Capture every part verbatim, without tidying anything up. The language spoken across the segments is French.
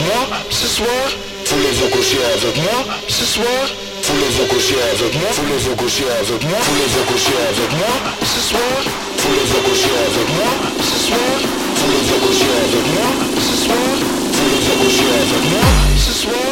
moi ce soir. Voulez-vous coucher avec moi ce soir? Voulez-vous coucher avec moi? Voulez-vous coucher avec moi? Voulez-vous coucher avec moi ce soir? Voulez-vous coucher avec moi ce soir? Voulez-vous coucher avec moi ce soir? Voulez-vous coucher avec moi ce soir?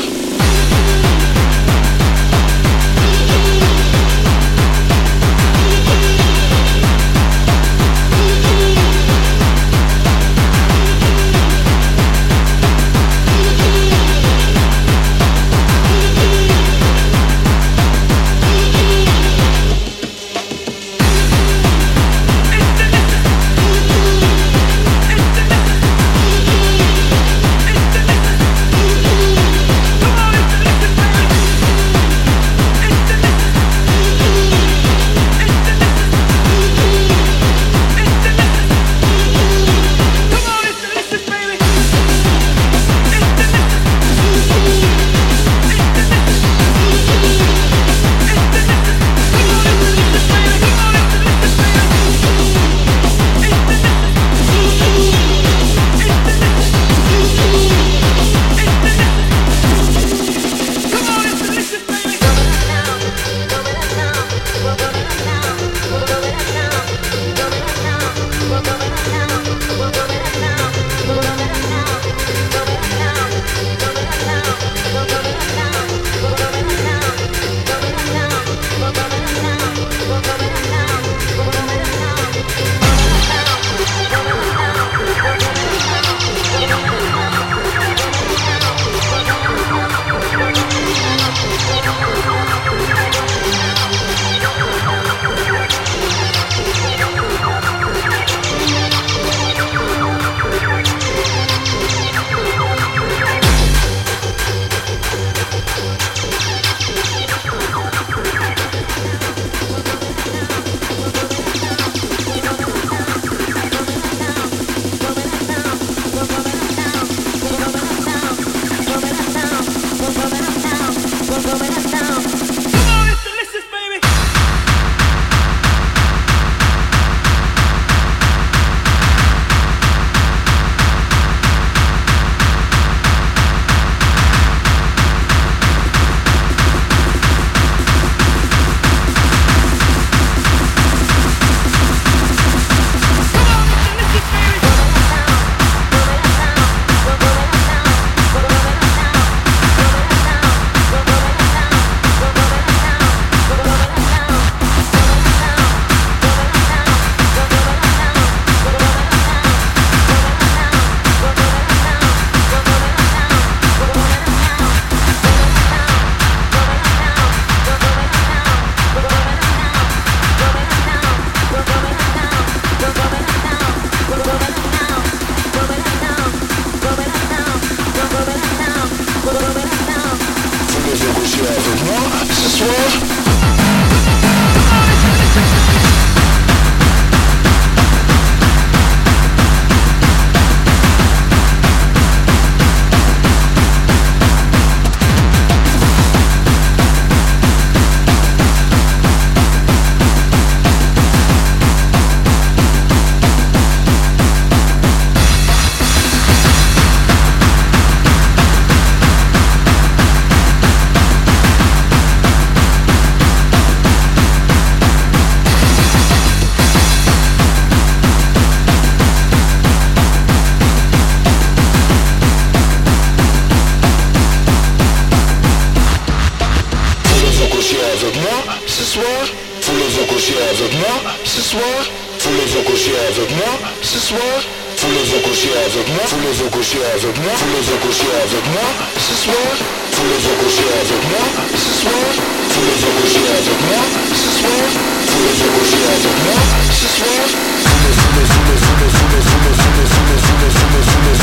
Voulez-vous coucher avec moi ce soir? Voulez-vous coucher avec moi ce soir? Voulez-vous coucher avec moi? Voulez-vous coucher avec moi? Voulez-vous coucher avec moi ce soir? Voulez-vous coucher avec moi ce soir? Voulez-vous coucher avec moi ce soir? Voulez-vous coucher avec moi ce soir? Voulez, voulez, voulez, voulez, voulez, voulez, voulez, voulez, voulez, voulez, voulez,